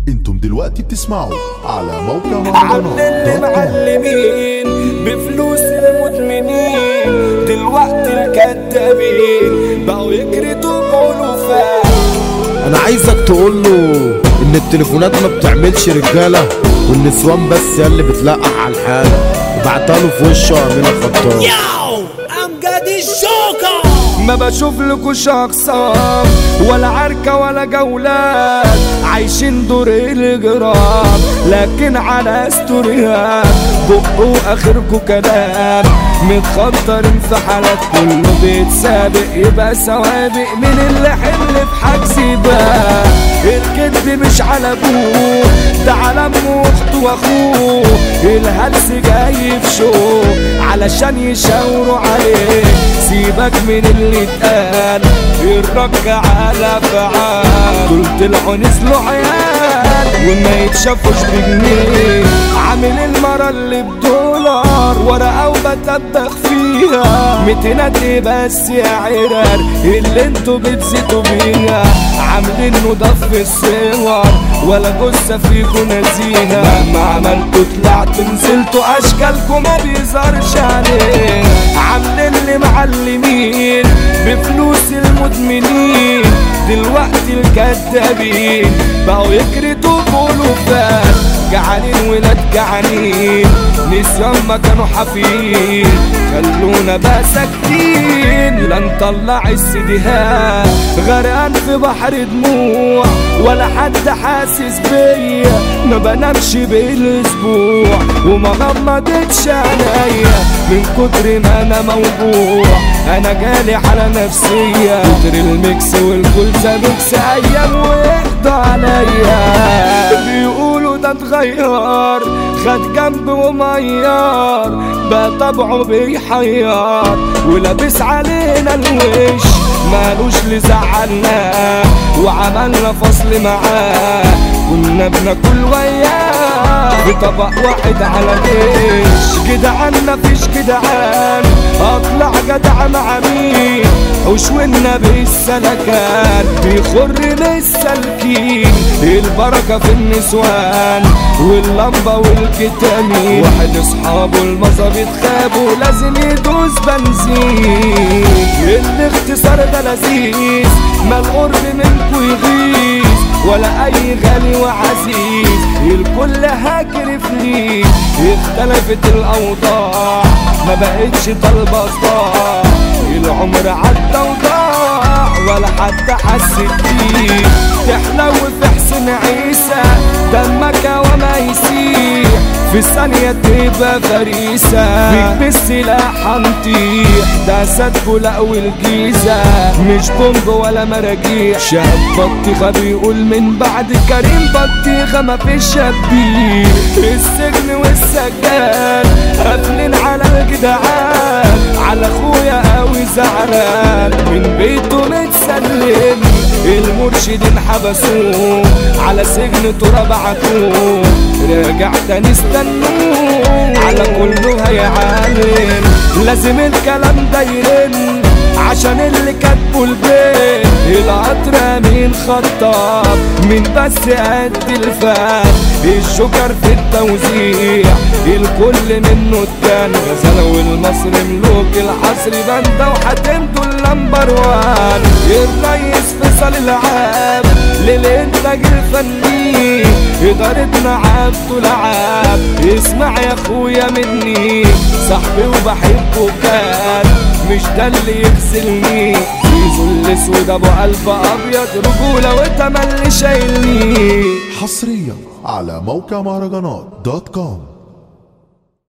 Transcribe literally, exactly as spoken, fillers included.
انتم دلوقتي بتسمعوا على موقع عامل اللي معلمين بفلوس المدمنين، دلوقتي الكدابين بقوا يكرتوا بألوفات. انا عايزك تقوله ان التليفونات ما بتعملش رجاله، والنسوان بس هي اللي بتلقح على الحاله، وبعتها له في وشه امينه خطاب. ياو امجد الجوكر، ما بشوف لكوش اقسام ولا عركه ولا جولات، عايشين دور الجرام لكن على ستوريات، بقوا اخركوا كلام متخطرين في حالات، كله بيتسابق يبقى سوابق من اللي حل في حجز بقى. الكذب مش على ابوه ده على امه واخته واخوه، الهلس جاي في شو علشان يشاوروا عليه، سيبك من اللي اتقال الرك على فعال، دول طلعوا نزلوا عيال وما يتشافوش بجنيه، عامل المرة اللي بدولار ورقة وبتبخ فيها ميتينات بس يا عرار اللي انتوا بتزيدوا بيها، عاملين نضف الصور ولا جثة فيكوا نزيهة، مهما عملتوا طلعتوا نزلتوا اشكالكوا ما بيظهرش عليه، عاملين اللي معلمين بفلوس المدمنين، دلوقتي الكدابين بقوا يكرتوا بألوفات، جعانين ولاد جعانين نسيان ما كانوا حافين، خلونا بقى ساكتين لا نطلع السيديهات، غرقان في بحر دموع ولا حد حاسس بيا، ما بنامش بالاسبوع وما غمضتش عينيا من كتر ما انا موجوع، انا جالي على نفسية كتر الميكس والكلسة ميكس ايام ويقضى عليا، بيقولوا ده اتغير خد جنب وميار بقى طبعه بيحير ولابس علينا الوش، مالوش لزعلنا وعملنا فصل معاه، كنا بناكل وياه بطبق واحد على ديش، جدعان مفيش جدعان اطلع جدع مع مين، وشونا بالسلكان بيخر بالسلكين، البركة في النسوان واللمبة والكتامين، واحد اصحابه المظابيط خابوا لازم يدوس بنزين، الاختصار ده لذيذ ما القرب منكو يغيظ ولا اي غالي وعزيز، الكل هاجر فليس، اختلفت الاوضاع ما بقتش طالبه صداع، العمر عدى وضاع ولا حد حس بيه، تحلو في حسن عيسى دمك وما يسيح، في ثانية تبقى فريسة بيك بالسلاح هنطيح، ده سدكو لا والجيزة مش بومب ولا مراجيح، شاب بطيخة بيقول من بعد كريم بطيخة مفيش شبيه، السجن والسجان قافلين على الجدعان، على اخويا قوي زعلان من بيته متسلم، المرشدين حبسوه على سجن تراب عتوه، راجع تاني استنوه على كله هيعلم، لازم الكلام ده يرن عشان اللي كاتبه البيت، القطر مين خطاب مين بس قد الفات، الجوكر في التوزيع الكل منه التاني، غزالة والمصري ملوك الحصر باندا وحاتمته اللمبر وان، الريس فيصل العاب للانتاج الفني، ادارتنا عبده لعاب، اسمع يا اخويا مني صاحبي وبحبه كان مش ده اللي يغسلني، زيزو الاسود ابو قلب ابيض رجوله وتملي شايلني، حصريا على موقع مهرجانات دوت كوم.